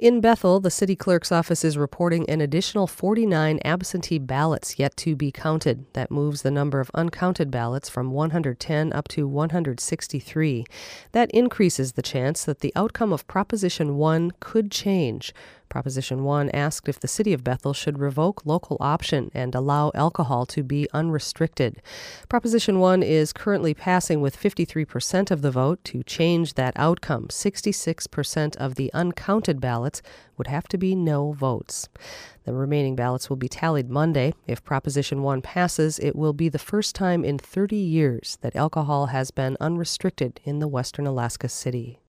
In Bethel, the city clerk's office is reporting an additional 49 absentee ballots yet to be counted. That moves the number of uncounted ballots from 110 up to 163. That increases the chance that the outcome of Proposition 1 could change. Proposition 1 asked if the city of Bethel should revoke local option and allow alcohol to be unrestricted. Proposition 1 is currently passing with 53% of the vote. To change that outcome, 66% of the uncounted ballots would have to be no votes. The remaining ballots will be tallied Monday. If Proposition 1 passes, it will be the first time in 30 years that alcohol has been unrestricted in the western Alaska city.